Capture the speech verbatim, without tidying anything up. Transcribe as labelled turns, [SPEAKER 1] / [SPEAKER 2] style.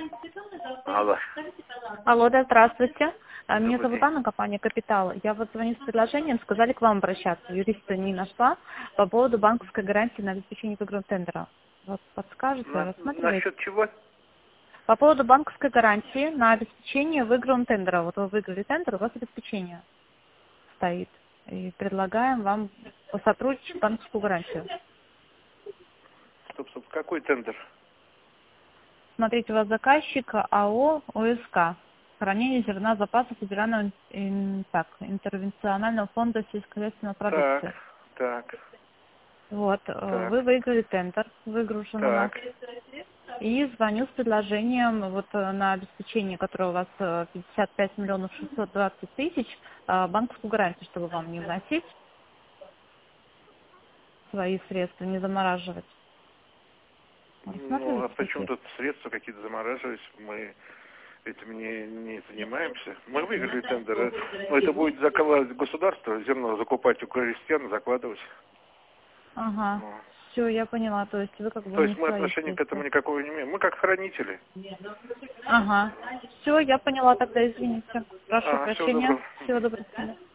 [SPEAKER 1] Алло.
[SPEAKER 2] Алло, да, здравствуйте. А, Меня
[SPEAKER 1] Добрый
[SPEAKER 2] зовут
[SPEAKER 1] день.
[SPEAKER 2] Анна, компания «Капитал». Я вот звоню с предложением, сказали к вам обращаться. Юриста не нашла по поводу банковской гарантии на обеспечение выигранного тендера. Вот подскажете,
[SPEAKER 1] На,
[SPEAKER 2] рассматриваете?
[SPEAKER 1] насчет чего?
[SPEAKER 2] По поводу банковской гарантии на обеспечение выигранного тендера. Вот вы выиграли тендер, у вас обеспечение стоит. И предлагаем вам посотрудничать банковскую гарантию.
[SPEAKER 1] Стоп, стоп, какой тендер?
[SPEAKER 2] Смотрите, у вас заказчик АО ОСК. Хранение зерна запаса Федерального ин- так, интервенционального фонда сельскохозяйственной
[SPEAKER 1] Так,
[SPEAKER 2] продукции.
[SPEAKER 1] так,
[SPEAKER 2] Вот, э, вы
[SPEAKER 1] так,
[SPEAKER 2] выиграли тендер, выгружен у нас.
[SPEAKER 1] так.
[SPEAKER 2] И звоню с предложением вот э, на обеспечение, которое у вас э, пятьдесят пять миллионов шестьсот двадцать тысяч, э, банковскую гарантию, чтобы вам не вносить свои средства, не замораживать.
[SPEAKER 1] Ну, а
[SPEAKER 2] Рассматриваете
[SPEAKER 1] почему
[SPEAKER 2] такие?
[SPEAKER 1] тут средства какие-то замораживались? Мы этим не, не занимаемся. Мы выиграли тендер. э, Но это будет закладывать государство, зерно закупать у крестьян, закладывать.
[SPEAKER 2] Ага,
[SPEAKER 1] Ну,
[SPEAKER 2] все, я поняла, то есть вы как бы
[SPEAKER 1] То
[SPEAKER 2] не
[SPEAKER 1] есть мы
[SPEAKER 2] свои
[SPEAKER 1] отношения к этому
[SPEAKER 2] средства.
[SPEAKER 1] никакого не имеем. Мы как хранители.
[SPEAKER 2] Ага. Все, я поняла, тогда извините. Прошу
[SPEAKER 1] А, всего
[SPEAKER 2] прощения.
[SPEAKER 1] доброго.
[SPEAKER 2] Всего доброго.